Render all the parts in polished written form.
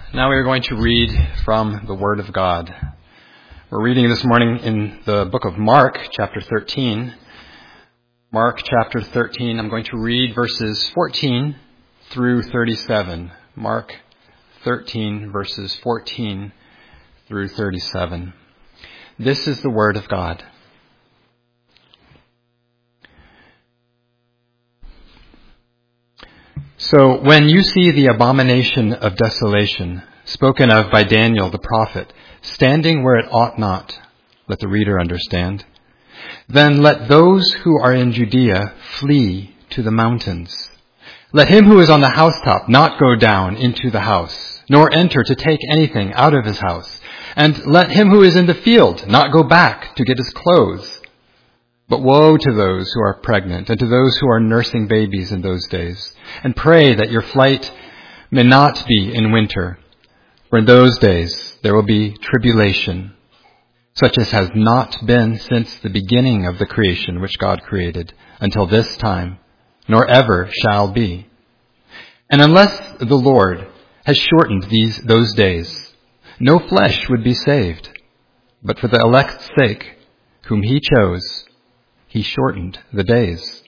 Now we are going to read from the Word of God. We're reading this morning in the book of Mark, chapter 13. Mark, chapter 13, I'm going to read verses 14 through 37. Mark 13, verses 14 through 37. This is the Word of God. So when you see the abomination of desolation, spoken of by Daniel the prophet, standing where it ought not, let the reader understand, then let those who are in Judea flee to the mountains. Let him who is on the housetop not go down into the house, nor enter to take anything out of his house. And let him who is in the field not go back to get his clothes. But woe to those who are pregnant and to those who are nursing babies in those days. And pray that your flight may not be in winter. For in those days there will be tribulation, such as has not been since the beginning of the creation which God created, until this time, nor ever shall be. And unless the Lord has shortened those days, no flesh would be saved. But for the elect's sake, whom he chose, he shortened the days.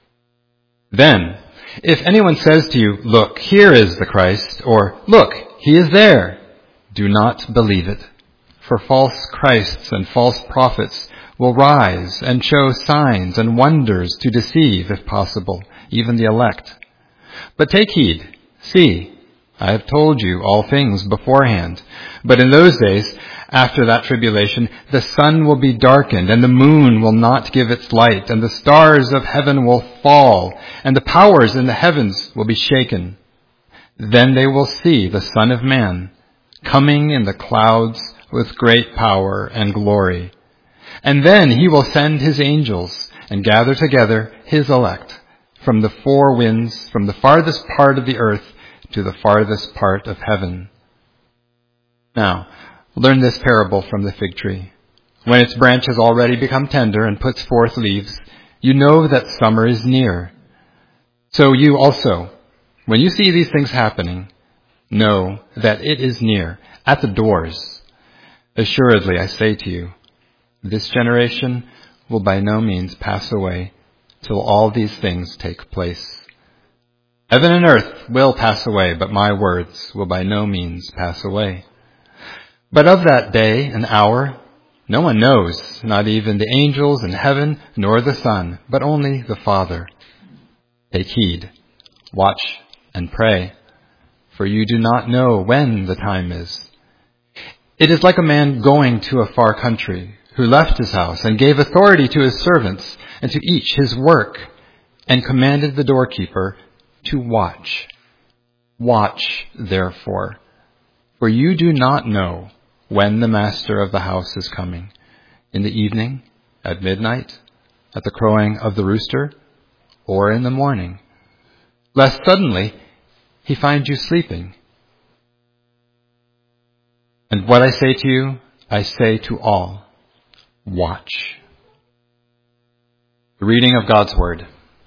Then, if anyone says to you, "Look, here is the Christ," or "Look, he is there," do not believe it. For false Christs and false prophets will rise and show signs and wonders to deceive, if possible, even the elect. But take heed. See, I have told you all things beforehand. But in those days, after that tribulation, the sun will be darkened, and the moon will not give its light, and the stars of heaven will fall, and the powers in the heavens will be shaken. Then they will see the Son of Man coming in the clouds with great power and glory. And then he will send his angels and gather together his elect from the four winds, from the farthest part of the earth to the farthest part of heaven. Now, learn this parable from the fig tree. When its branch has already become tender and puts forth leaves, you know that summer is near. So you also, when you see these things happening, know that it is near, at the doors. Assuredly, I say to you, this generation will by no means pass away till all these things take place. Heaven and earth will pass away, but my words will by no means pass away. But of that day and hour, no one knows, not even the angels in heaven, nor the Son, but only the Father. Take heed, watch, and pray, for you do not know when the time is. It is like a man going to a far country, who left his house and gave authority to his servants and to each his work, and commanded the doorkeeper to watch. Watch, therefore, for you do not know when the master of the house is coming, in the evening, at midnight, at the crowing of the rooster, or in the morning, lest suddenly he find you sleeping. And what I say to you, I say to all, watch. The reading of God's Word.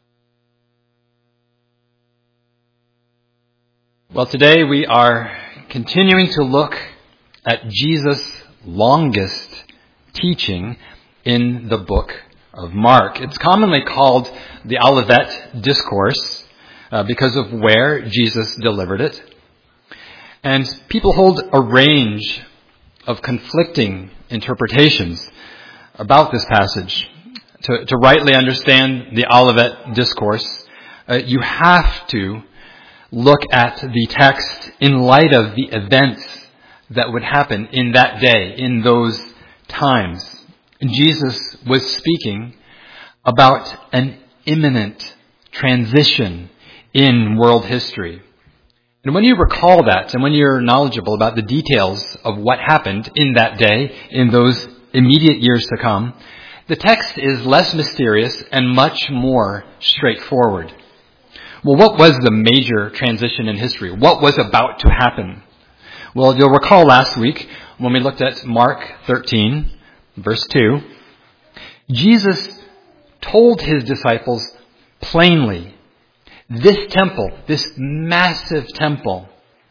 Well, today we are continuing to look at Jesus' longest teaching in the book of Mark. It's commonly called the Olivet Discourse because of where Jesus delivered it. And people hold a range of conflicting interpretations about this passage. To rightly understand the Olivet Discourse, you have to look at the text in light of the events that would happen in that day, in those times. And Jesus was speaking about an imminent transition in world history. And when you recall that, and when you're knowledgeable about the details of what happened in that day, in those immediate years to come, the text is less mysterious and much more straightforward. Well, what was the major transition in history? What was about to happen? Well, you'll recall last week when we looked at Mark 13, verse 2, Jesus told his disciples plainly, this temple, this massive temple,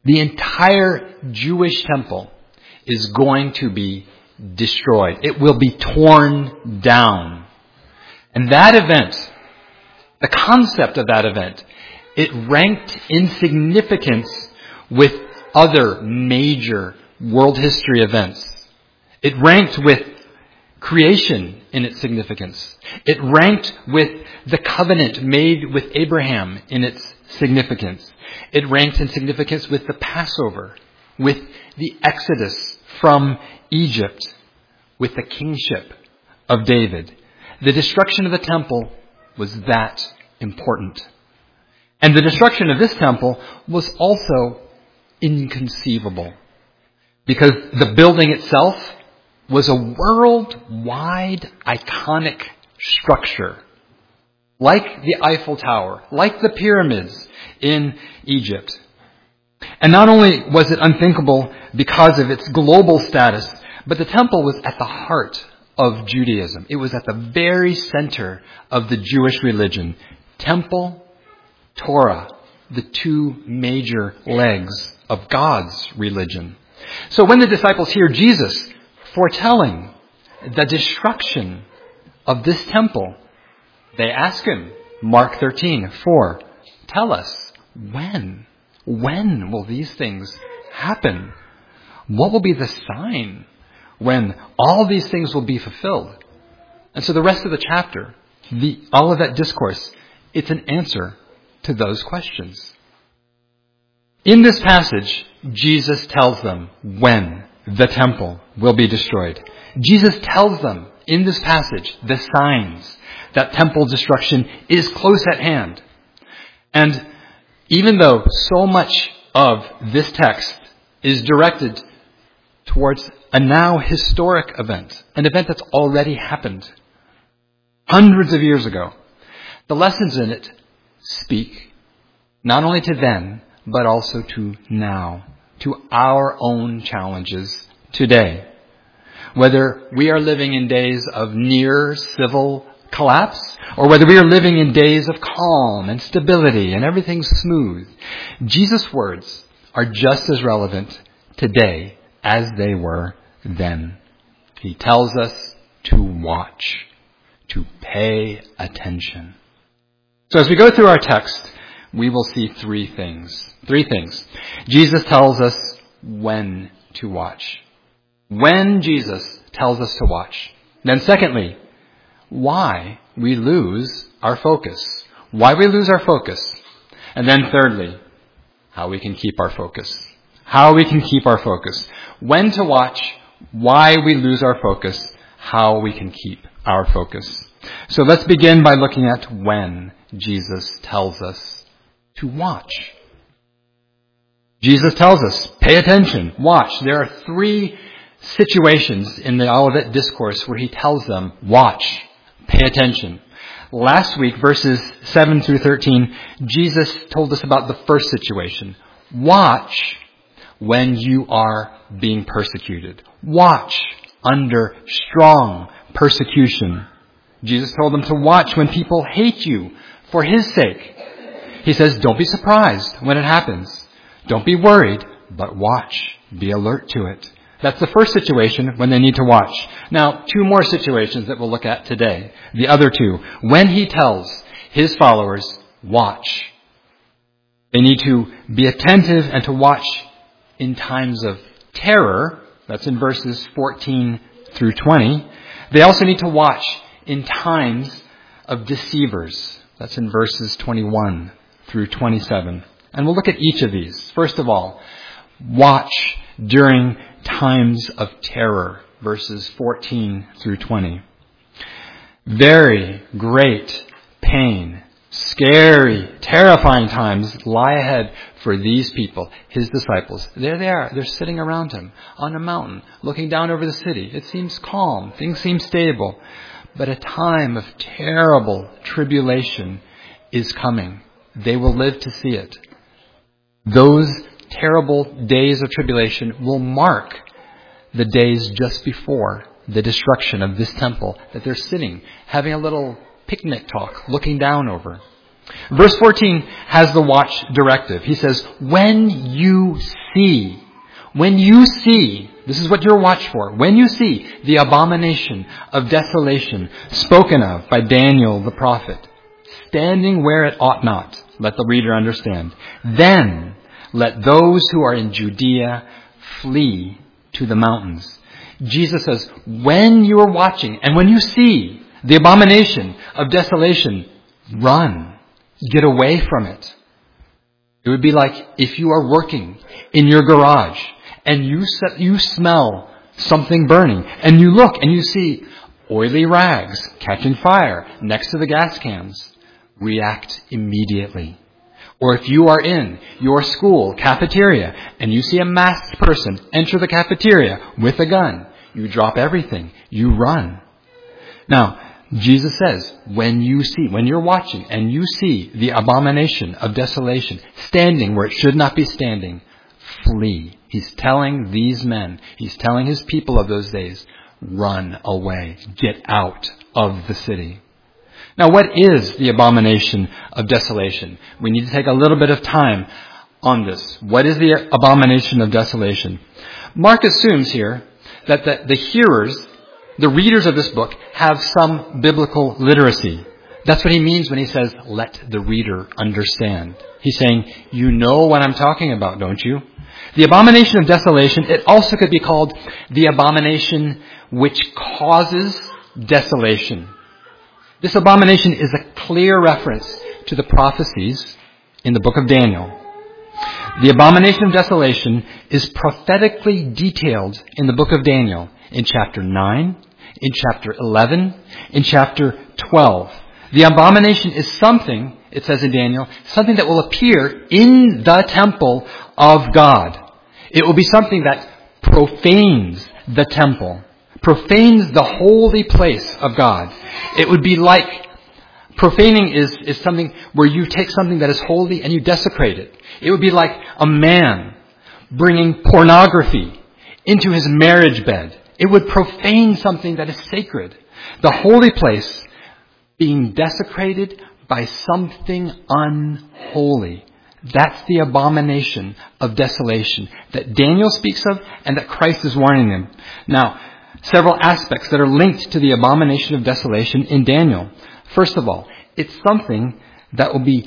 The entire Jewish temple is going to be destroyed. It will be torn down. And that event, the concept of that event, it ranked in significance with other major world history events. It ranked with creation in its significance. It ranked with the covenant made with Abraham in its significance. It ranked in significance with the Passover, with the Exodus from Egypt, with the kingship of David. The destruction of the temple was that important. And the destruction of this temple was also inconceivable, because the building itself was a worldwide iconic structure, like the Eiffel Tower, like the pyramids in Egypt. And not only was it unthinkable because of its global status, but the temple was at the heart of Judaism. It was at the very center of the Jewish religion. Temple, Torah, the two major legs of God's religion. So when the disciples hear Jesus foretelling the destruction of this temple, they ask him, Mark 13:4, tell us, when? When will these things happen? What will be the sign when all these things will be fulfilled? And so the rest of the chapter, all of that discourse, it's an answer to those questions. In this passage, Jesus tells them when the temple will be destroyed. Jesus tells them in this passage the signs that temple destruction is close at hand. And even though so much of this text is directed towards a now historic event, an event that's already happened hundreds of years ago, the lessons in it speak not only to then, but also to now, to our own challenges today. Whether we are living in days of near civil collapse, or whether we are living in days of calm and stability and everything's smooth, Jesus' words are just as relevant today as they were then. He tells us to watch, to pay attention. So as we go through our text, we will see three things. Jesus tells us when to watch. When Jesus tells us to watch. Then secondly, why we lose our focus. Why we lose our focus. And then thirdly, how we can keep our focus. How we can keep our focus. When to watch, why we lose our focus, how we can keep our focus. So let's begin by looking at when Jesus tells us to watch. Jesus tells us, pay attention, watch. There are three situations in the Olivet Discourse where he tells them, watch, pay attention. Last week, verses 7 through 13, Jesus told us about the first situation. Watch when you are being persecuted. Watch under strong persecution. Jesus told them to watch when people hate you for his sake. He says, don't be surprised when it happens. Don't be worried, but watch. Be alert to it. That's the first situation when they need to watch. Now, two more situations that we'll look at today. The other two. When he tells his followers, watch. They need to be attentive and to watch in times of terror. That's in verses 14 through 20. They also need to watch in times of deceivers. That's in verses 21 through 27. And we'll look at each of these. First of all, watch during times of terror, verses 14 through 20. Very great pain, scary, terrifying times lie ahead for these people, his disciples. There they are. They're sitting around him on a mountain, looking down over the city. It seems calm. Things seem stable. But a time of terrible tribulation is coming. They will live to see it. Those terrible days of tribulation will mark the days just before the destruction of this temple that they're sitting, having a little picnic talk, looking down over. Verse 14 has the watch directive. He says, when you see, this is what you're watched for. When you see the abomination of desolation spoken of by Daniel the prophet, standing where it ought not, let the reader understand. Then let those who are in Judea flee to the mountains. Jesus says, when you are watching and when you see the abomination of desolation, run. Get away from it. It would be like if you are working in your garage and you smell something burning and you look and you see oily rags catching fire next to the gas cans. React immediately. Or if you are in your school cafeteria and you see a masked person enter the cafeteria with a gun, you drop everything. You run. Now, Jesus says, when you're watching and you see the abomination of desolation standing where it should not be standing, flee. He's telling these men, he's telling his people of those days, run away. Get out of the city. Now, what is the abomination of desolation? We need to take a little bit of time on this. What is the abomination of desolation? Mark assumes here that the hearers, the readers of this book, have some biblical literacy. That's what he means when he says, let the reader understand. He's saying, you know what I'm talking about, don't you? The abomination of desolation, it also could be called the abomination which causes desolation. This abomination is a clear reference to the prophecies in the book of Daniel. The abomination of desolation is prophetically detailed in the book of Daniel in chapter 9, in chapter 11, in chapter 12. The abomination is something, it says in Daniel, something that will appear in the temple of God. It will be something that profanes the temple, profanes the holy place of God. It would be like, profaning is something where you take something that is holy and you desecrate it. It would be like a man bringing pornography into his marriage bed. It would profane something that is sacred. The holy place being desecrated by something unholy. That's the abomination of desolation that Daniel speaks of and that Christ is warning them. Now, several aspects that are linked to the abomination of desolation in Daniel. First of all, it's something that will be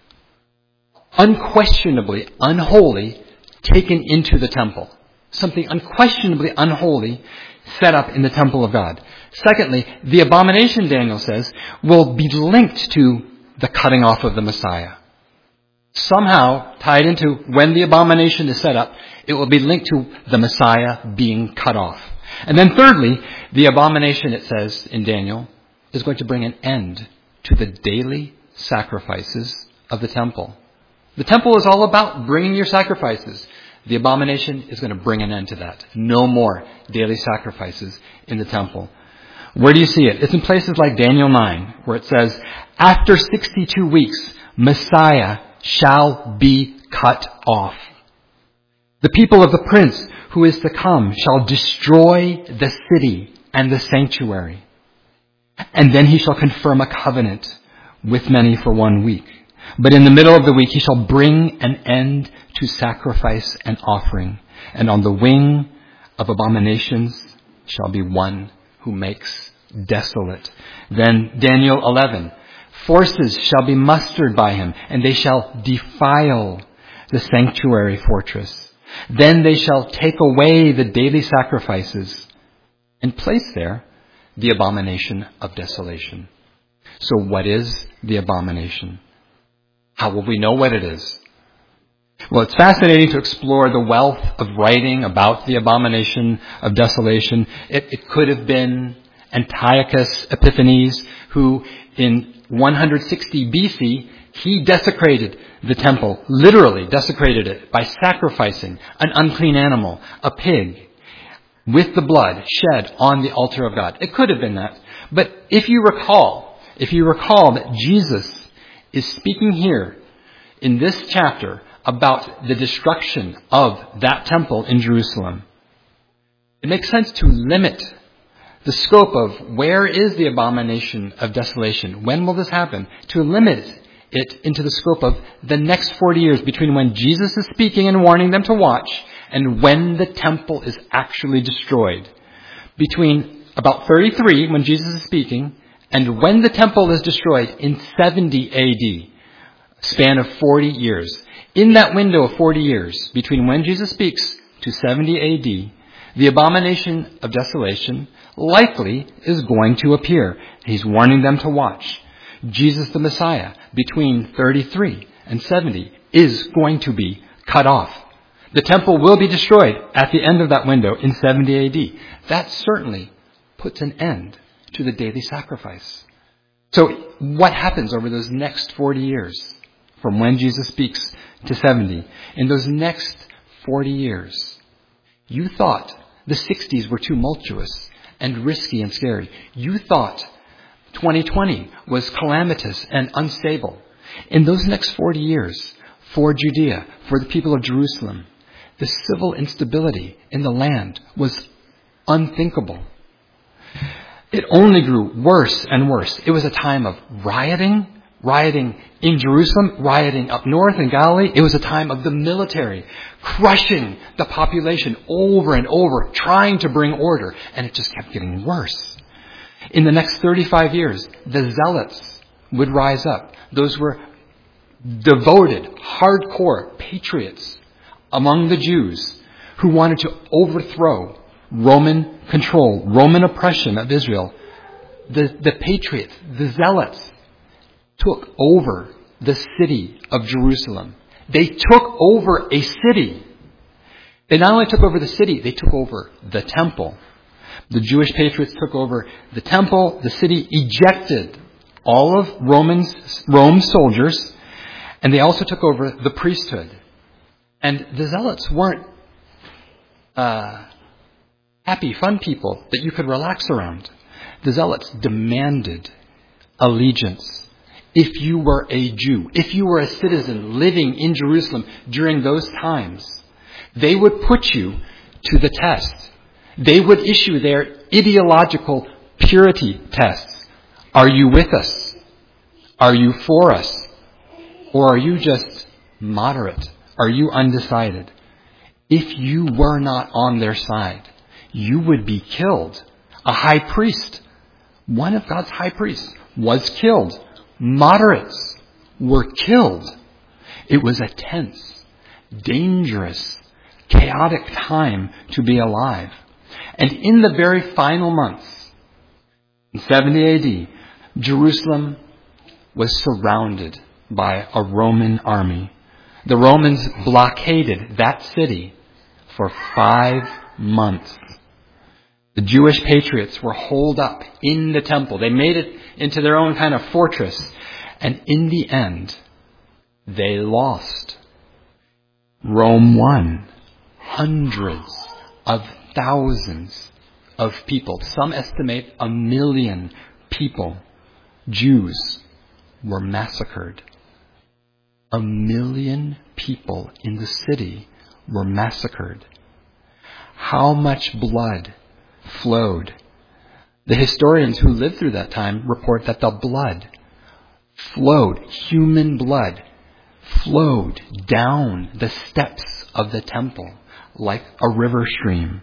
unquestionably unholy taken into the temple. Something unquestionably unholy set up in the temple of God. Secondly, the abomination, Daniel says, will be linked to the cutting off of the Messiah. Somehow tied into when the abomination is set up, it will be linked to the Messiah being cut off. And then thirdly, the abomination, it says in Daniel, is going to bring an end to the daily sacrifices of the temple. The temple is all about bringing your sacrifices. The abomination is going to bring an end to that. No more daily sacrifices in the temple. Where do you see it? It's in places like Daniel 9, where it says, after 62 weeks, Messiah shall be cut off. The people of the prince who is to come shall destroy the city and the sanctuary. And then he shall confirm a covenant with many for 1 week. But in the middle of the week he shall bring an end to sacrifice and offering. And on the wing of abominations shall be one who makes desolate. Then Daniel 11. Forces shall be mustered by him, and they shall defile the sanctuary fortress. Then they shall take away the daily sacrifices and place there the abomination of desolation. So what is the abomination? How will we know what it is? Well, it's fascinating to explore the wealth of writing about the abomination of desolation. It could have been Antiochus Epiphanes, who in 160 BC, he desecrated the temple, literally desecrated it by sacrificing an unclean animal, a pig, with the blood shed on the altar of God. It could have been that. But if you recall that Jesus is speaking here in this chapter about the destruction of that temple in Jerusalem, it makes sense to limit the scope of where is the abomination of desolation. When will this happen? To limit it into the scope of the next 40 years between when Jesus is speaking and warning them to watch and when the temple is actually destroyed. Between about 33, when Jesus is speaking, and when the temple is destroyed in 70 AD, a span of 40 years. In that window of 40 years, between when Jesus speaks to 70 AD, the abomination of desolation likely is going to appear. He's warning them to watch. Jesus the Messiah, between 33 and 70, is going to be cut off. The temple will be destroyed at the end of that window in 70 AD. That certainly puts an end to the daily sacrifice. So what happens over those next 40 years, from when Jesus speaks to 70? In those next 40 years, you thought the 60s were tumultuous and risky and scary. You thought 2020 was calamitous and unstable. In those next 40 years, for Judea, for the people of Jerusalem, the civil instability in the land was unthinkable. It only grew worse and worse. It was a time of rioting in Jerusalem, rioting up north in Galilee. It was a time of the military crushing the population over and over, trying to bring order, and it just kept getting worse. In the next 35 years, the zealots would rise up. Those were devoted, hardcore patriots among the Jews who wanted to overthrow Roman control, Roman oppression of Israel. The patriots, the zealots, took over the city of Jerusalem. They took over a city. They not only took over the city, they took over the temple. The Jewish patriots took over the temple, the city, ejected all of Rome's soldiers, and they also took over the priesthood. And the zealots weren't happy, fun people that you could relax around. The zealots demanded allegiance. If you were a Jew, if you were a citizen living in Jerusalem during those times, they would put you to the test. They would issue their ideological purity tests. Are you with us? Are you for us? Or are you just moderate? Are you undecided? If you were not on their side, you would be killed. A high priest, one of God's high priests, was killed. Moderates were killed. It was a tense, dangerous, chaotic time to be alive. And in the very final months, in 70 AD, Jerusalem was surrounded by a Roman army. The Romans blockaded that city for 5 months. The Jewish patriots were holed up in the temple. They made it into their own kind of fortress. And in the end, they lost. Rome won. Hundreds of thousands of people, some estimate 1 million people, Jews, were massacred. 1 million people in the city were massacred. How much blood flowed? The historians who lived through that time report that the blood flowed, human blood flowed down the steps of the temple like a river stream.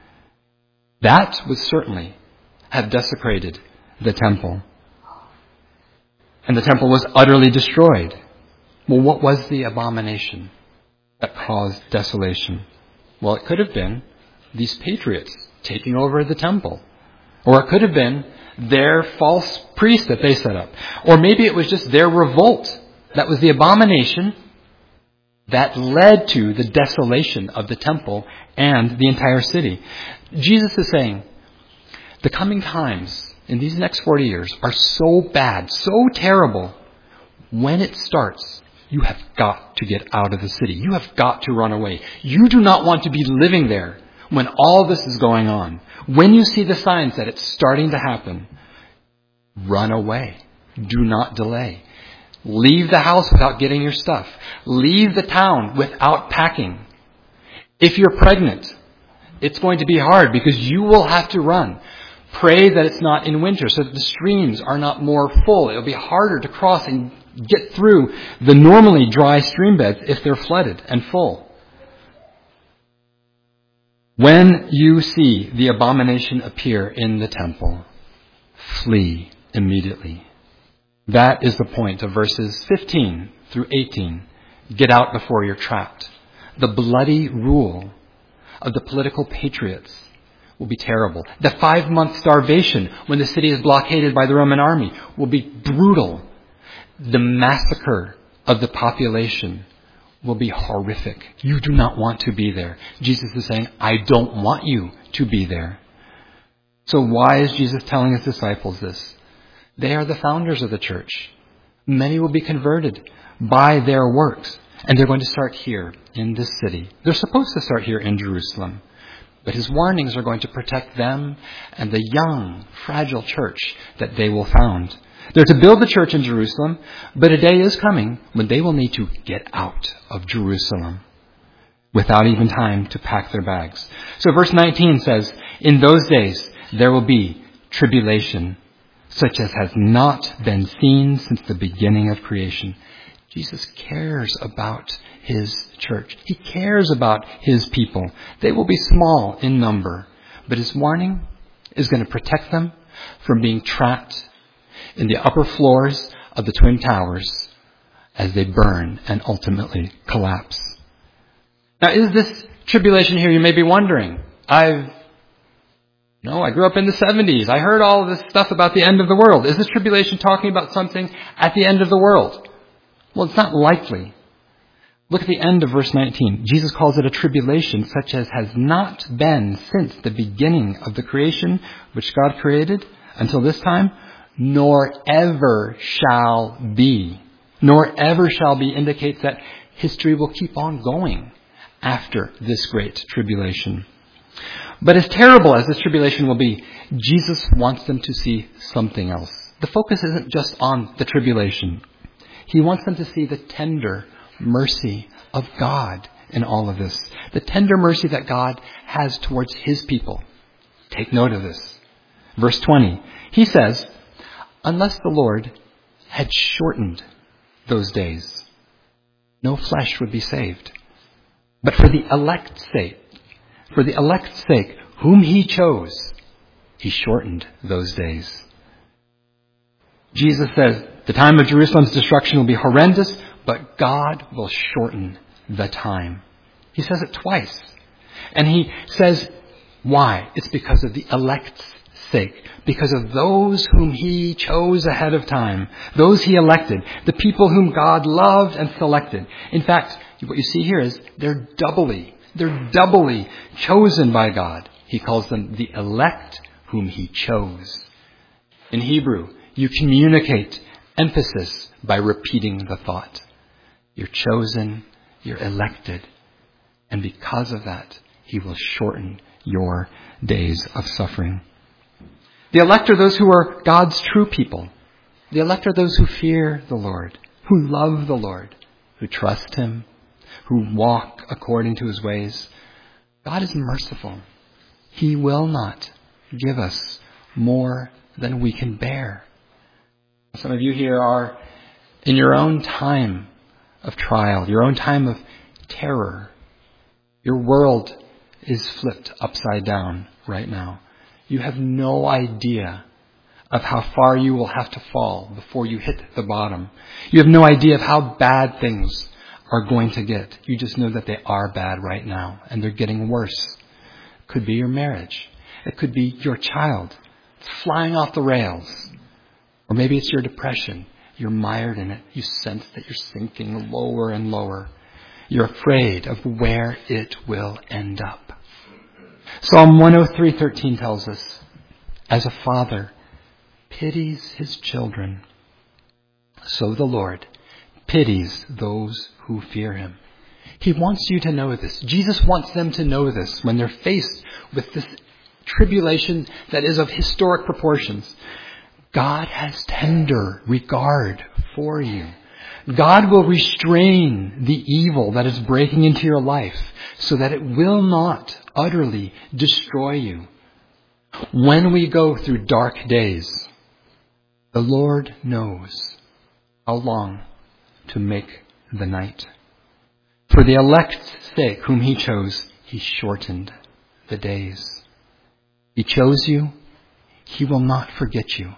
That would certainly have desecrated the temple. And the temple was utterly destroyed. Well, what was the abomination that caused desolation? Well, it could have been these patriots taking over the temple. Or it could have been their false priest that they set up. Or maybe it was just their revolt. That was the abomination that led to the desolation of the temple and the entire city. Jesus is saying, the coming times in these next 40 years are so bad, so terrible. When it starts, you have got to get out of the city. You have got to run away. You do not want to be living there when all this is going on. When you see the signs that it's starting to happen, run away. Do not delay. Leave the house without getting your stuff. Leave the town without packing. If you're pregnant, it's going to be hard because you will have to run. Pray that it's not in winter so that the streams are not more full. It'll be harder to cross and get through the normally dry stream beds if they're flooded and full. When you see the abomination appear in the temple, flee immediately. That is the point of verses 15 through 18. Get out before you're trapped. The bloody rule of the political patriots will be terrible. The 5-month starvation when the city is blockaded by the Roman army will be brutal. The massacre of the population will be horrific. You do not want to be there. Jesus is saying, I don't want you to be there. So why is Jesus telling his disciples this? They are the founders of the church. Many will be converted by their works. And they're going to start here in this city. They're supposed to start here in Jerusalem. But his warnings are going to protect them and the young, fragile church that they will found. They're to build the church in Jerusalem, but a day is coming when they will need to get out of Jerusalem without even time to pack their bags. So verse 19 says, in those days there will be tribulation, such as has not been seen since the beginning of creation. Jesus cares about his church. He cares about his people. They will be small in number, but his warning is going to protect them from being trapped in the upper floors of the Twin Towers as they burn and ultimately collapse. Now, is this tribulation here? You may be wondering. I grew up in the 70s. I heard all of this stuff about the end of the world. Is this tribulation talking about something at the end of the world? Well, it's not likely. Look at the end of verse 19. Jesus calls it a tribulation such as has not been since the beginning of the creation which God created until this time, nor ever shall be. Nor ever shall be indicates that history will keep on going after this great tribulation. But as terrible as this tribulation will be, Jesus wants them to see something else. The focus isn't just on the tribulation. He wants them to see the tender mercy of God in all of this. The tender mercy that God has towards his people. Take note of this. Verse 20. He says, unless the Lord had shortened those days, no flesh would be saved. But for the elect's sake, whom he chose, he shortened those days. Jesus says the time of Jerusalem's destruction will be horrendous, but God will shorten the time. He says it twice. And he says, why? It's because of the elect's sake. Because of those whom he chose ahead of time. Those he elected. The people whom God loved and selected. In fact, what you see here is they're doubly chosen by God. He calls them the elect whom he chose. In Hebrew, you communicate emphasis by repeating the thought. You're chosen, you're elected, and because of that, he will shorten your days of suffering. The elect are those who are God's true people. The elect are those who fear the Lord, who love the Lord, who trust him, who walk according to his ways. God is merciful. He will not give us more than we can bear. Some of you here are in your own time of trial, your own time of terror. Your world is flipped upside down right now. You have no idea of how far you will have to fall before you hit the bottom. You have no idea of how bad things are going to get. You just know that they are bad right now and they're getting worse. It could be your marriage. It could be your child. It's flying off the rails. Or maybe it's your depression. You're mired in it. You sense that you're sinking lower and lower. You're afraid of where it will end up. Psalm 103:13 tells us, as a father pities his children, so the Lord pities those who fear him. He wants you to know this. Jesus wants them to know this when they're faced with this tribulation that is of historic proportions. God has tender regard for you. God will restrain the evil that is breaking into your life so that it will not utterly destroy you. When we go through dark days, the Lord knows How long to make the night? For the elect's sake, whom he chose, he shortened the days. He chose you. He will not forget you.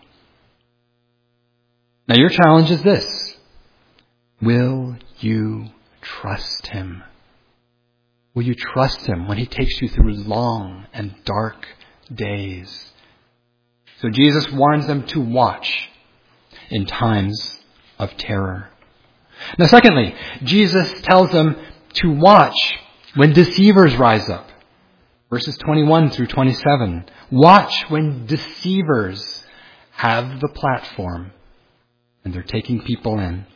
Now your challenge is this. Will you trust him? Will you trust him when he takes you through long and dark days? So Jesus warns them to watch in times of terror. Now secondly, Jesus tells them to watch when deceivers rise up. Verses 21 through 27. Watch when deceivers have the platform and they're taking people in.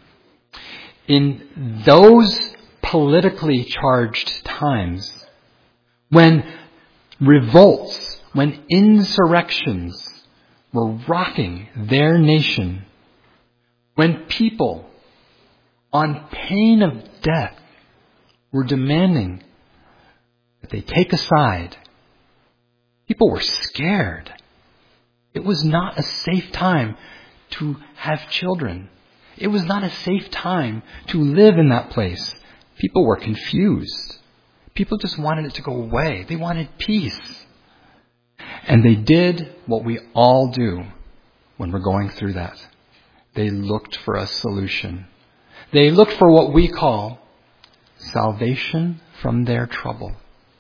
In those politically charged times, when revolts, when insurrections were rocking their nation, when people on pain of death were demanding that they take a side, people were scared. It was not a safe time to have children. It was not a safe time to live in that place. People were confused. People just wanted it to go away. They wanted peace. And they did what we all do when we're going through that. They looked for a solution. They looked for what we call salvation from their trouble.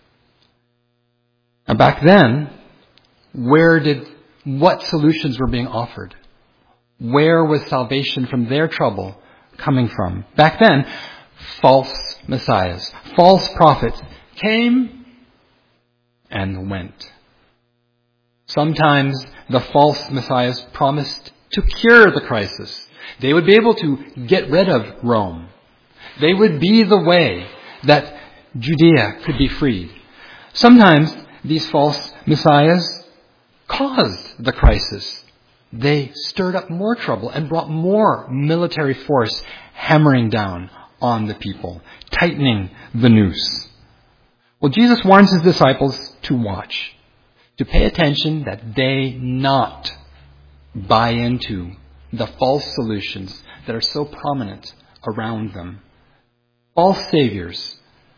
And back then, what solutions were being offered? Where was salvation from their trouble coming from? Back then, false messiahs, false prophets came and went. Sometimes the false messiahs promised to cure the crisis. They would be able to get rid of Rome. They would be the way that Judea could be freed. Sometimes these false messiahs caused the crisis. They stirred up more trouble and brought more military force hammering down on the people, tightening the noose. Well, Jesus warns his disciples to watch, to pay attention that they not buy into the false solutions that are so prominent around them. False saviors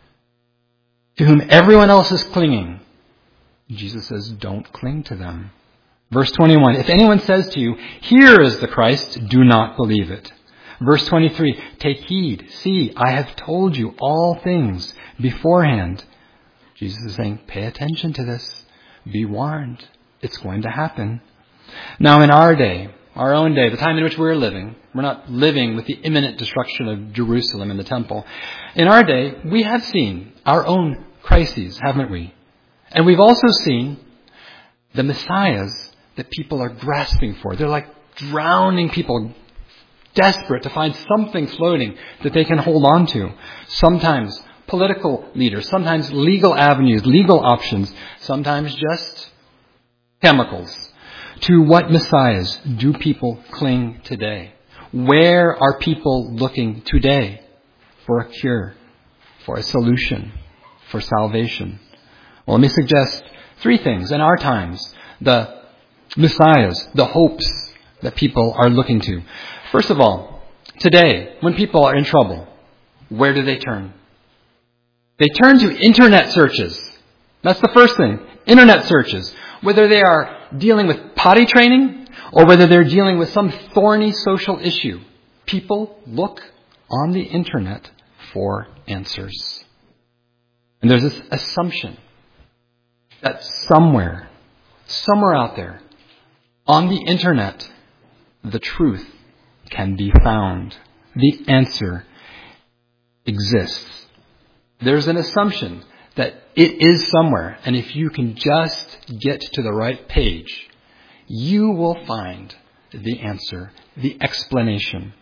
to whom everyone else is clinging. Jesus says, don't cling to them. Verse 21, if anyone says to you, here is the Christ, do not believe it. Verse 23, take heed. See, I have told you all things beforehand. Jesus is saying, pay attention to this. Be warned. It's going to happen. Now in our day, our own day, the time in which we're living, we're not living with the imminent destruction of Jerusalem and the temple. In our day, we have seen our own crises, haven't we? And we've also seen the messiahs that people are grasping for. They're like drowning people, desperate to find something floating that they can hold on to. Sometimes political leaders, sometimes legal avenues, legal options, sometimes just chemicals. To what messiahs do people cling today? Where are people looking today for a cure, for a solution, for salvation? Well, let me suggest three things in our times. The messiahs, the hopes that people are looking to. First of all, today, when people are in trouble, where do they turn? They turn to internet searches. That's the first thing. Internet searches. Whether they are dealing with potty training or whether they're dealing with some thorny social issue, people look on the internet for answers. And there's this assumption that somewhere out there, on the internet, the truth can be found. The answer exists. There's an assumption that it is somewhere, and if you can just get to the right page, you will find the answer, the explanation.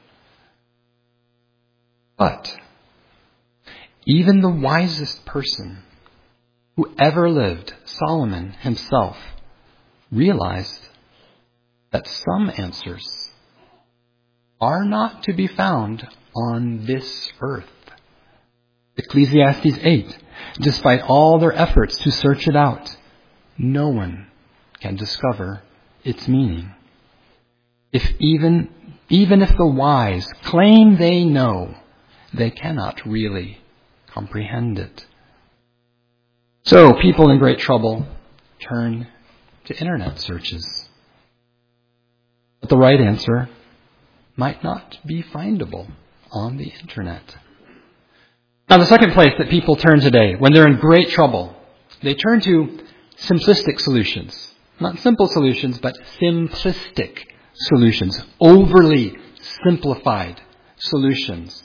But even the wisest person who ever lived, Solomon himself, realized that some answers are not to be found on this earth. Ecclesiastes 8, despite all their efforts to search it out, no one can discover its meaning. Even if the wise claim they know, they cannot really comprehend it. So people in great trouble turn to internet searches. But the right answer might not be findable on the internet. Now, the second place that people turn today when they're in great trouble, they turn to simplistic solutions. Not simple solutions, but simplistic solutions. Overly simplified solutions.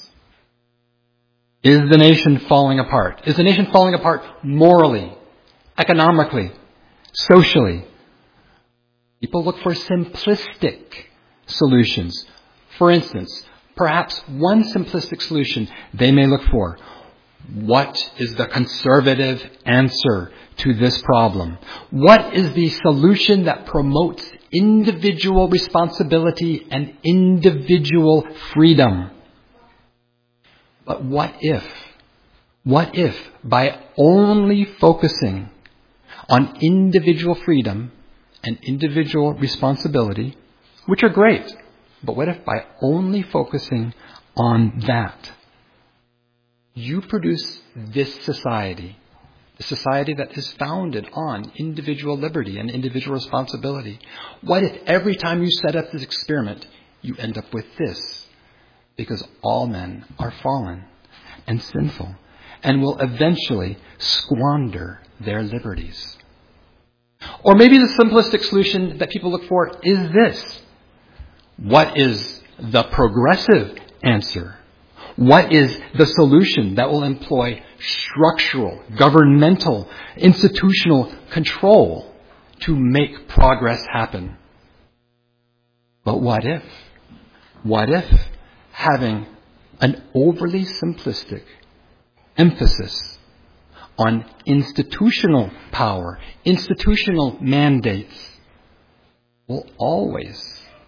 Is the nation falling apart? Is the nation falling apart morally, economically, socially? People look for simplistic solutions. For instance, perhaps one simplistic solution they may look for. What is the conservative answer to this problem? What is the solution that promotes individual responsibility and individual freedom? But what if by only focusing on individual freedom and individual responsibility, which are great, but what if by only focusing on that, you produce this society, the society that is founded on individual liberty and individual responsibility? What if every time you set up this experiment, you end up with this? Because all men are fallen and sinful and will eventually squander their liberties. Or maybe the simplistic solution that people look for is this. What is the progressive answer? What is the solution that will employ structural, governmental, institutional control to make progress happen? But what if having an overly simplistic emphasis on institutional power, institutional mandates, will always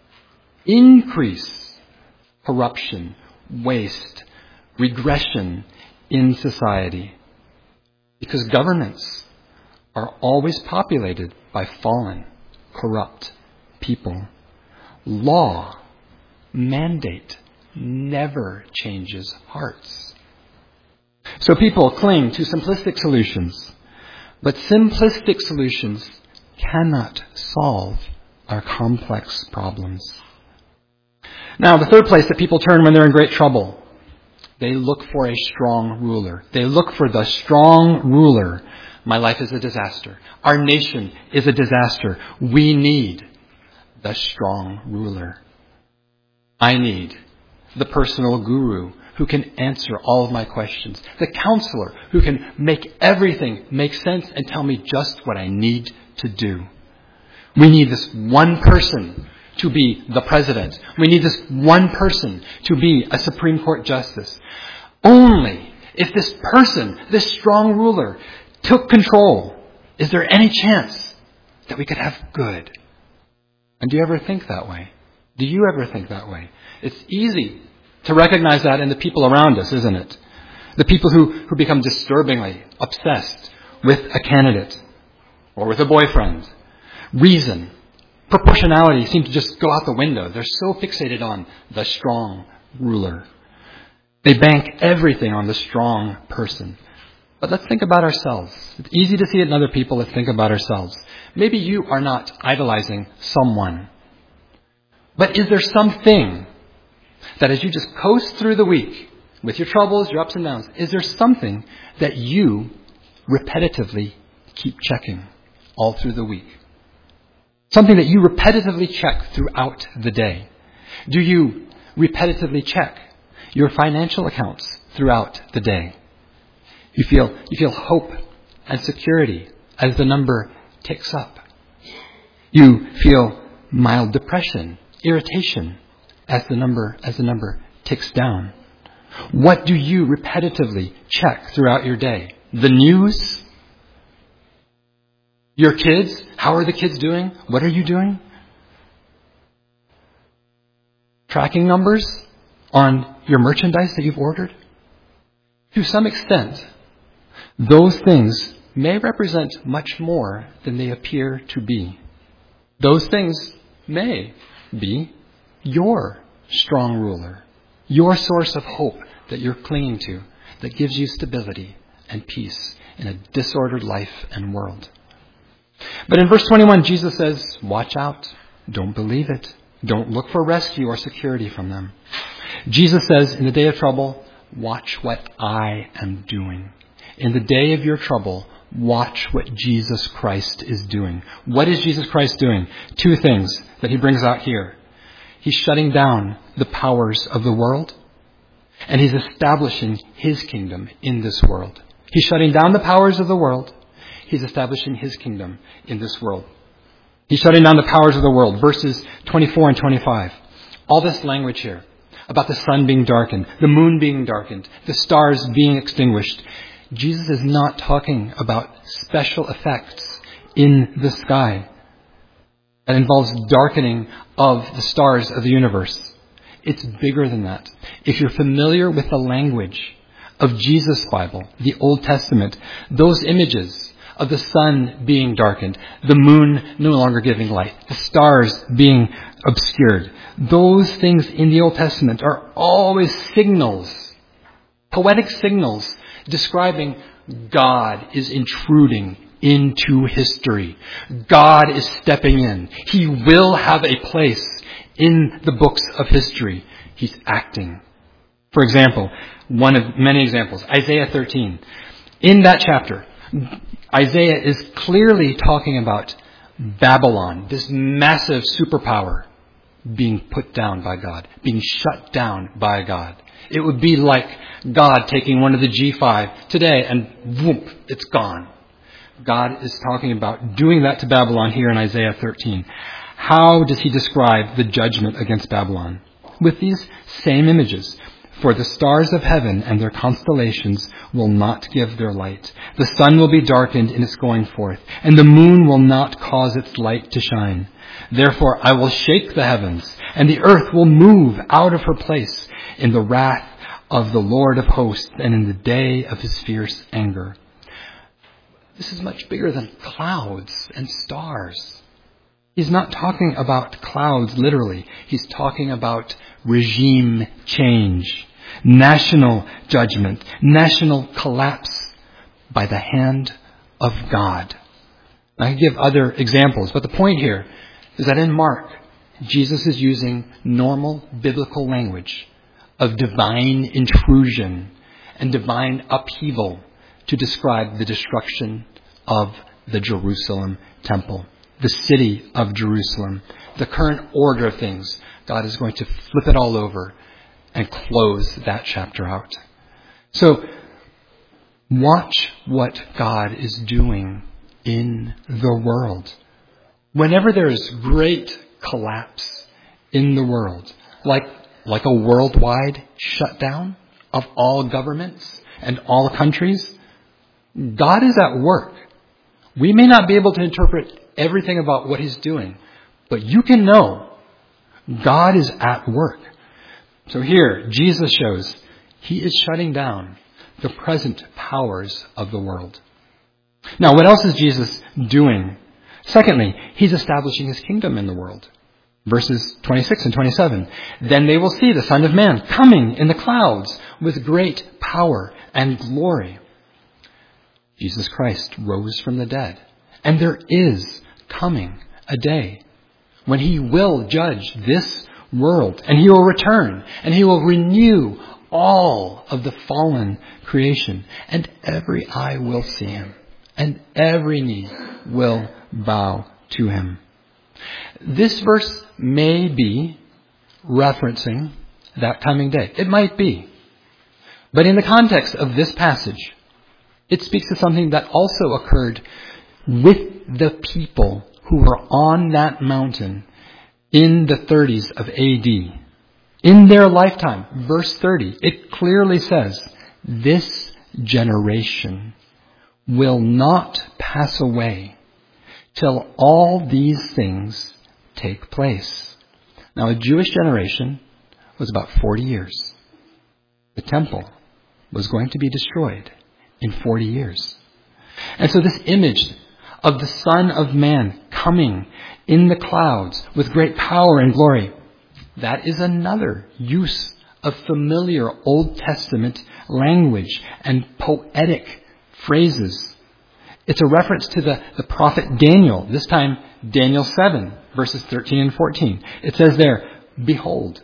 increase corruption, waste, regression in society? Because governments are always populated by fallen, corrupt people. Law, mandate, never changes hearts. So people cling to simplistic solutions, but simplistic solutions cannot solve our complex problems. Now, the third place that people turn when they're in great trouble, they look for a strong ruler. They look for the strong ruler. My life is a disaster. Our nation is a disaster. We need the strong ruler. I need the personal guru who can answer all of my questions. The counselor who can make everything make sense and tell me just what I need to do. We need this one person to be the president. We need this one person to be a Supreme Court justice. Only if this person, this strong ruler, took control, is there any chance that we could have good. And do you ever think that way? Do you ever think that way? It's easy to recognize that in the people around us, isn't it? The people who become disturbingly obsessed with a candidate or with a boyfriend. Reason, proportionality seem to just go out the window. They're so fixated on the strong ruler. They bank everything on the strong person. But let's think about ourselves. It's easy to see it in other people. Let's think about ourselves. Maybe you are not idolizing someone. But is there something that as you just coast through the week with your troubles, your ups and downs, is there something that you repetitively keep checking all through the week? Something that you repetitively check throughout the day. Do you repetitively check your financial accounts throughout the day? You feel hope and security as the number ticks up. You feel mild depression, irritation as the number ticks down. What do you repetitively check throughout your day? The news? Your kids? How are the kids doing? What are you doing? Tracking numbers on your merchandise that you've ordered? To some extent, those things may represent much more than they appear to be. Those things may be your strong ruler, your source of hope that you're clinging to, that gives you stability and peace in a disordered life and world. But in verse 21, Jesus says, watch out. Don't believe it. Don't look for rescue or security from them. Jesus says, in the day of trouble, watch what I am doing. In the day of your trouble, watch what Jesus Christ is doing. What is Jesus Christ doing? Two things that he brings out here. He's shutting down the powers of the world, and he's establishing his kingdom in this world. He's shutting down the powers of the world. He's establishing his kingdom in this world. He's shutting down the powers of the world. Verses 24 and 25. All this language here about the sun being darkened, the moon being darkened, the stars being extinguished. Jesus is not talking about special effects in the sky that involves darkening of the stars of the universe. It's bigger than that. If you're familiar with the language of Jesus' Bible, the Old Testament, those images of the sun being darkened, the moon no longer giving light, the stars being obscured, those things in the Old Testament are always signals, poetic signals, describing God is intruding into history. God is stepping in. He will have a place in the books of history. He's acting. For example, one of many examples, Isaiah 13. In that chapter, Isaiah is clearly talking about Babylon, this massive superpower being put down by God, being shut down by God. It would be like God taking one of the G5 today and whoop, it's gone. God is talking about doing that to Babylon here in Isaiah 13. How does he describe the judgment against Babylon? With these same images. For the stars of heaven and their constellations will not give their light. The sun will be darkened in its going forth, and the moon will not cause its light to shine. Therefore I will shake the heavens, and the earth will move out of her place in the wrath of the Lord of hosts and in the day of his fierce anger. This is much bigger than clouds and stars. He's not talking about clouds literally. He's talking about regime change, national judgment, national collapse by the hand of God. I can give other examples, but the point here is that in Mark, Jesus is using normal biblical language of divine intrusion and divine upheaval to describe the destruction of the Jerusalem temple, the city of Jerusalem, the current order of things. God is going to flip it all over and close that chapter out. So, watch what God is doing in the world. Whenever there is great collapse in the world, like a worldwide shutdown of all governments and all countries, God is at work. We may not be able to interpret everything about what he's doing, but you can know God is at work. So here, Jesus shows he is shutting down the present powers of the world. Now, what else is Jesus doing? Secondly, he's establishing his kingdom in the world. Verses 26 and 27. Then they will see the Son of Man coming in the clouds with great power and glory. Jesus Christ rose from the dead. And there is coming a day when he will judge this world, and he will return, and he will renew all of the fallen creation, and every eye will see him, and every knee will bow to him. This verse may be referencing that coming day. It might be. But in the context of this passage, it speaks to something that also occurred with the people who were on that mountain in the 30s of AD. In their lifetime, verse 30, it clearly says, this generation will not pass away till all these things take place. Now, a Jewish generation was about 40 years. The temple was going to be destroyed in 40 years. And so this image of the Son of Man coming in the clouds with great power and glory, That is another use of familiar Old Testament language and poetic phrases. It's a reference to the prophet Daniel, this time Daniel 7, verses 13 and 14. It says there, "Behold,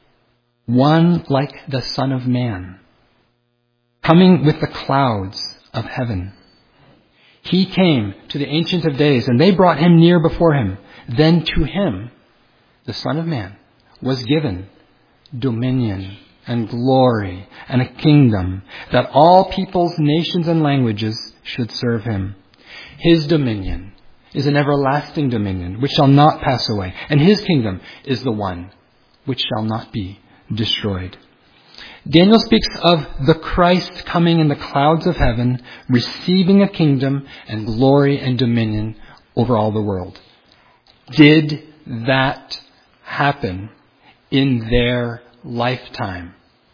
one like the Son of Man, coming with the clouds of heaven. He came to the Ancient of Days, and they brought him near before him. Then to him, the Son of Man, was given dominion and glory and a kingdom, that all peoples, nations, and languages should serve him. His dominion is an everlasting dominion which shall not pass away, and his kingdom is the one which shall not be destroyed." Daniel speaks of the Christ coming in the clouds of heaven, receiving a kingdom and glory and dominion over all the world. Did that happen in their lifetime?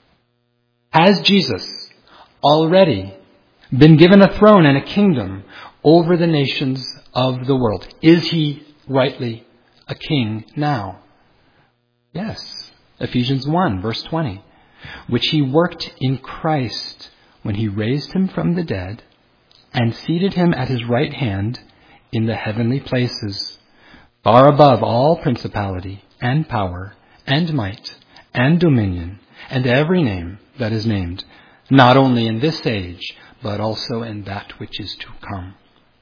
Has Jesus already been given a throne and a kingdom over the nations of the world? Is he rightly a king now? Yes. Ephesians 1, verse 20. "Which he worked in Christ when he raised him from the dead and seated him at his right hand in the heavenly places, far above all principality and power and might and dominion and every name that is named, not only in this age, but also in that which is to come."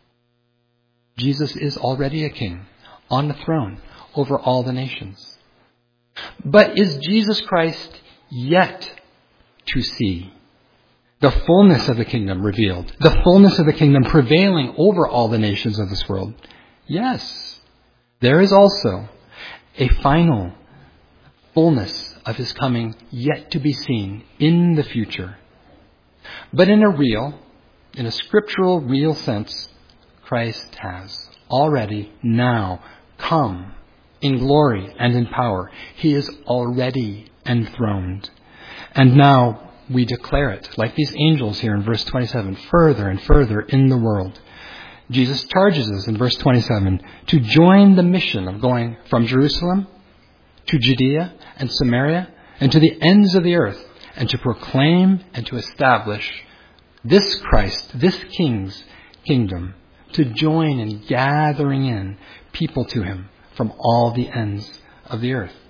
Jesus is already a king on the throne over all the nations. But is Jesus Christ yet to see the fullness of the kingdom revealed, the fullness of the kingdom prevailing over all the nations of this world? Yes. There is also a final fullness of his coming yet to be seen in the future. But in a scriptural real sense, Christ has already now come in glory and in power. He is already enthroned. And now we declare it, like these angels here in verse 27, further and further in the world. Jesus charges us in verse 27 to join the mission of going from Jerusalem to Judea and Samaria and to the ends of the earth, and to proclaim and to establish this Christ, this King's kingdom, to join in gathering in people to him from all the ends of the earth.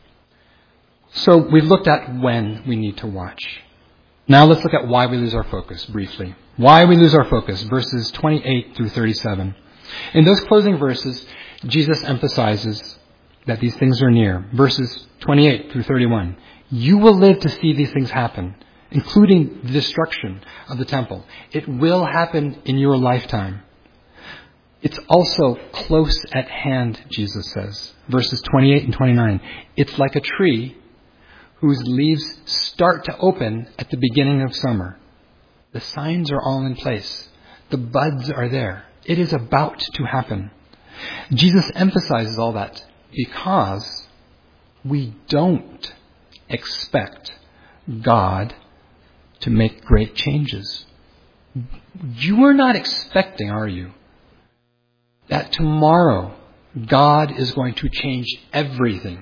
So we've looked at when we need to watch. Now let's look at why we lose our focus briefly. Why we lose our focus, verses 28 through 37. In those closing verses, Jesus emphasizes that these things are near. Verses 28 through 31. You will live to see these things happen, including the destruction of the temple. It will happen in your lifetime. It's also close at hand, Jesus says. Verses 28 and 29. It's like a tree whose leaves start to open at the beginning of summer. The signs are all in place. The buds are there. It is about to happen. Jesus emphasizes all that because we don't expect God to make great changes. You are not expecting, are you, that tomorrow God is going to change everything?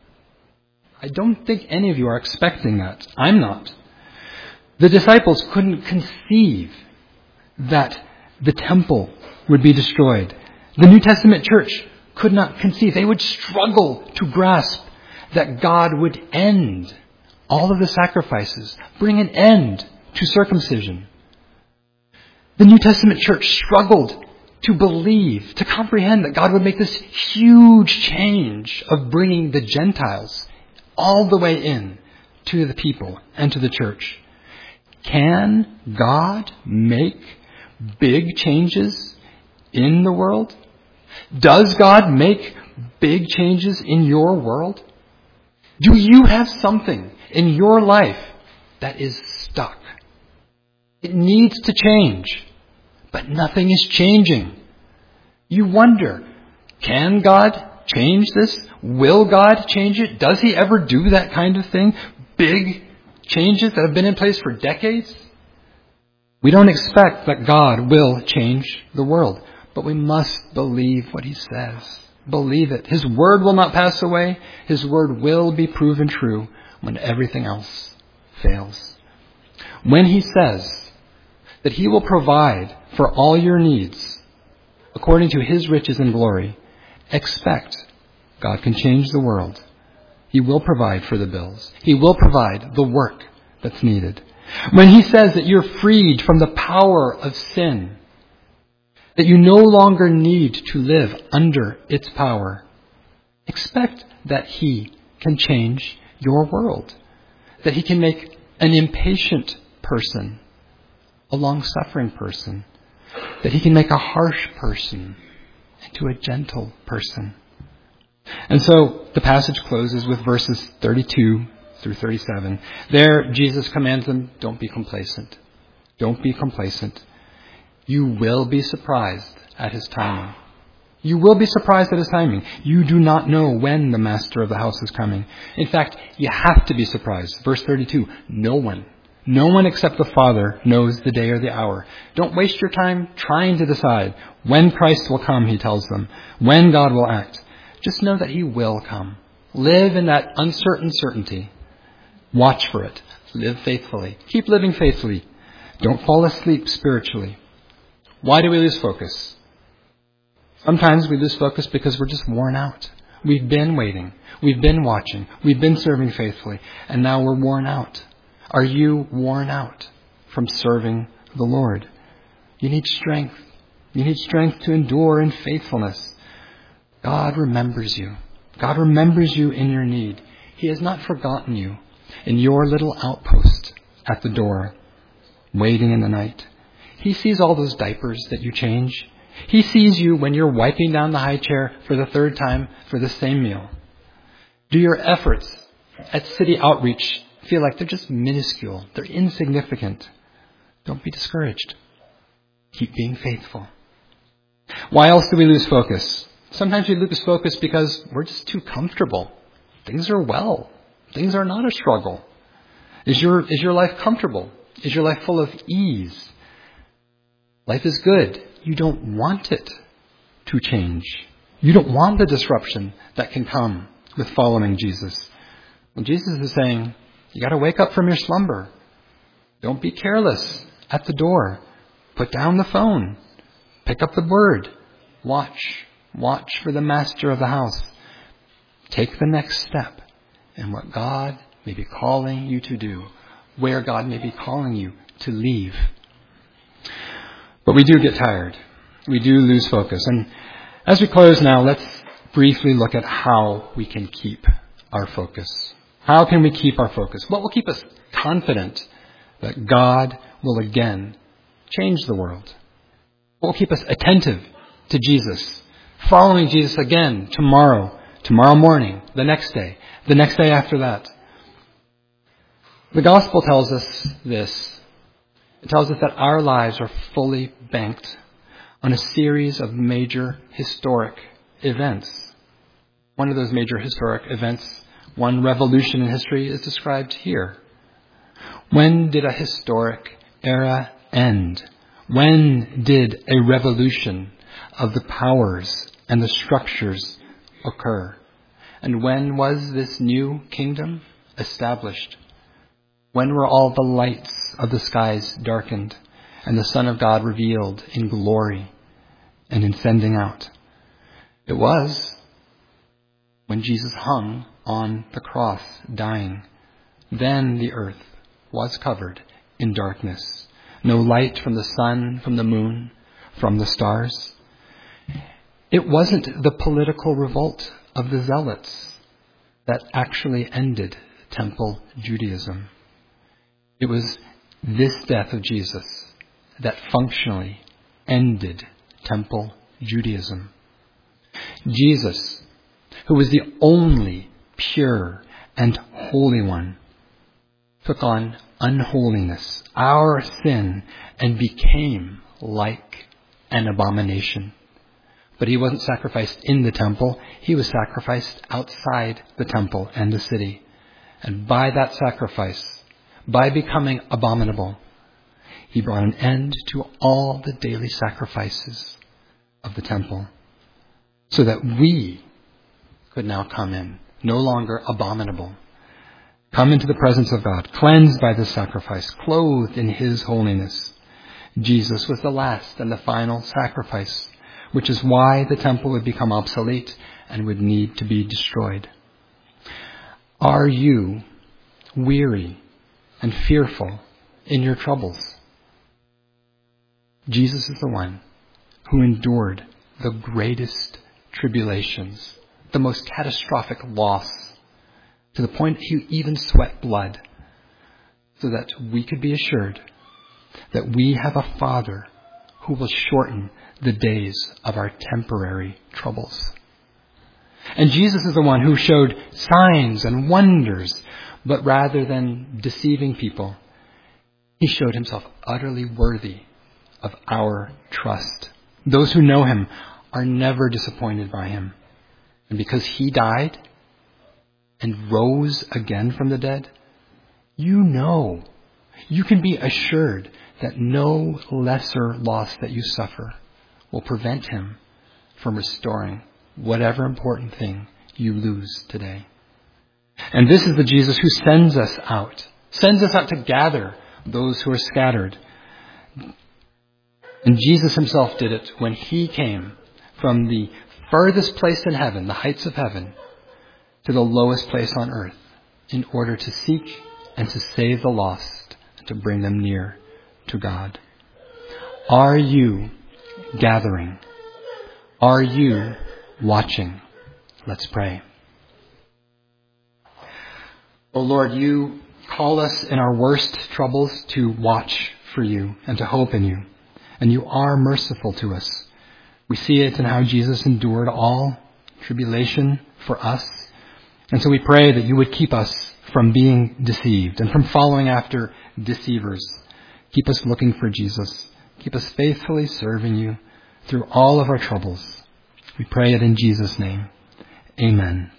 I don't think any of you are expecting that. I'm not. The disciples couldn't conceive that the temple would be destroyed. The New Testament church could not conceive. They would struggle to grasp that God would end all of the sacrifices, bring an end to circumcision. The New Testament church struggled to believe, to comprehend that God would make this huge change of bringing the Gentiles all the way in to the people and to the church. Can God make big changes in the world? Does God make big changes in your world? Do you have something in your life that is stuck? It needs to change, but nothing is changing. You wonder, can God change this? Will God change it? Does he ever do that kind of thing? Big changes that have been in place for decades? We don't expect that God will change the world, but we must believe what he says. Believe it. His word will not pass away. His word will be proven true when everything else fails. When he says that he will provide for all your needs according to his riches and glory, expect God can change the world. He will provide for the bills. He will provide the work that's needed. When he says that you're freed from the power of sin, that you no longer need to live under its power, expect that he can change your world, that he can make an impatient person a long-suffering person, that he can make a harsh person into a gentle person. And so the passage closes with verses 32 through 37. There, Jesus commands them, don't be complacent. Don't be complacent. You will be surprised at his timing. You will be surprised at his timing. You do not know when the master of the house is coming. In fact, you have to be surprised. Verse 32, no one except the Father knows the day or the hour. Don't waste your time trying to decide when Christ will come, he tells them, when God will act. Just know that he will come. Live in that uncertain certainty. Watch for it. Live faithfully. Keep living faithfully. Don't fall asleep spiritually. Why do we lose focus? Sometimes we lose focus because we're just worn out. We've been waiting. We've been watching. We've been serving faithfully. And now we're worn out. Are you worn out from serving the Lord? You need strength. You need strength to endure in faithfulness. God remembers you. God remembers you in your need. He has not forgotten you in your little outpost at the door, waiting in the night. He sees all those diapers that you change. He sees you when you're wiping down the high chair for the third time for the same meal. Do your efforts at city outreach feel like they're just minuscule? They're insignificant. Don't be discouraged. Keep being faithful. Why else do we lose focus? Sometimes we lose focus because we're just too comfortable. Things are well. Things are not a struggle. Is your life comfortable? Is your life full of ease? Life is good. You don't want it to change. You don't want the disruption that can come with following Jesus. Well, Jesus is saying, you got to wake up from your slumber. Don't be careless at the door. Put down the phone. Pick up the word. Watch for the master of the house. Take the next step in what God may be calling you to do, where God may be calling you to leave. But we do get tired. We do lose focus. And as we close now, let's briefly look at how we can keep our focus. How can we keep our focus? What will keep us confident that God will again change the world? What will keep us attentive to Jesus, following Jesus again tomorrow morning, the next day after that? The gospel tells us this. It tells us that our lives are fully banked on a series of major historic events. One of those major historic events, one revolution in history, is described here. When did a historic era end? When did a revolution of the powers and the structures occur? And when was this new kingdom established? When were all the lights of the skies darkened and the Son of God revealed in glory and in sending out? It was when Jesus hung on the cross, dying. Then the earth was covered in darkness. No light from the sun, from the moon, from the stars. It wasn't the political revolt of the zealots that actually ended Temple Judaism. It was this death of Jesus that functionally ended Temple Judaism. Jesus, who was the only pure and holy one, took on unholiness, our sin, and became like an abomination. But he wasn't sacrificed in the temple. He was sacrificed outside the temple and the city. And by that sacrifice, by becoming abominable, he brought an end to all the daily sacrifices of the temple. so that we could now come in, no longer abominable. Come into the presence of God, cleansed by this sacrifice, clothed in his holiness. Jesus was the last and the final sacrifice, which is why the temple would become obsolete and would need to be destroyed. Are you weary and fearful in your troubles? Jesus is the one who endured the greatest tribulations, the most catastrophic loss, to the point he even sweat blood, so that we could be assured that we have a Father who will shorten the days of our temporary troubles. And Jesus is the one who showed signs and wonders, but rather than deceiving people, he showed himself utterly worthy of our trust. Those who know him are never disappointed by him. And because he died and rose again from the dead, you can be assured that no lesser loss that you suffer will prevent him from restoring whatever important thing you lose today. And this is the Jesus who sends us out to gather those who are scattered. And Jesus himself did it when he came from the furthest place in heaven, the heights of heaven, to the lowest place on earth, in order to seek and to save the lost, and to bring them near to God. Are you gathering? Are you watching? Let's pray. O Lord, you call us in our worst troubles to watch for you and to hope in you. And you are merciful to us. We see it in how Jesus endured all tribulation for us. And so we pray that you would keep us from being deceived and from following after deceivers. Keep us looking for Jesus. Keep us faithfully serving you through all of our troubles. We pray it in Jesus' name. Amen.